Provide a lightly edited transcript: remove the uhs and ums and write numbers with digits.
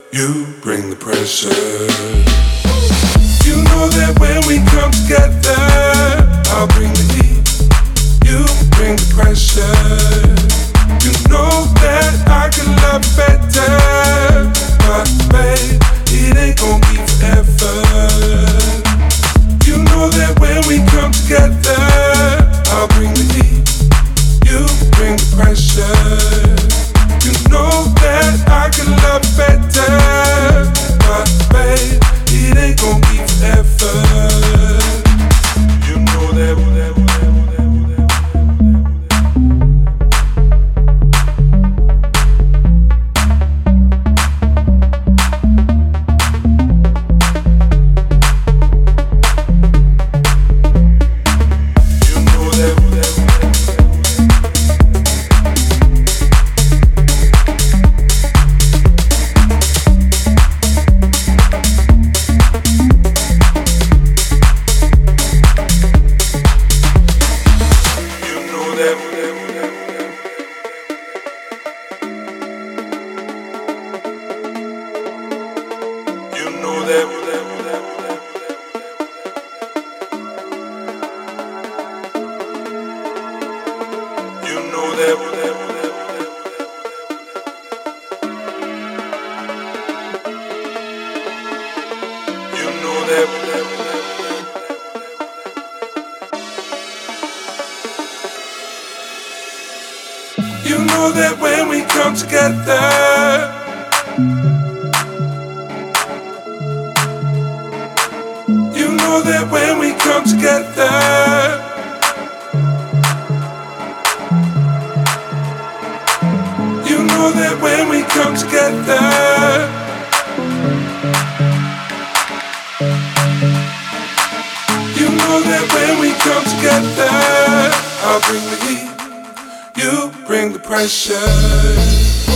You bring the pressure. You know that when we come together, I'll bring the heat. You bring the pressure. You know that I can love you better, but babe, it ain't gon' be forever. You know that when we come together, I'll bring the heat. You bring the pressure. You know that I can love you better, but babe, it ain't gon' be forever. You know that. You know that when we come together, you know that when we come together, you know that when we come together, you know that when we come together, I'll bring the heat. You bring the pressure.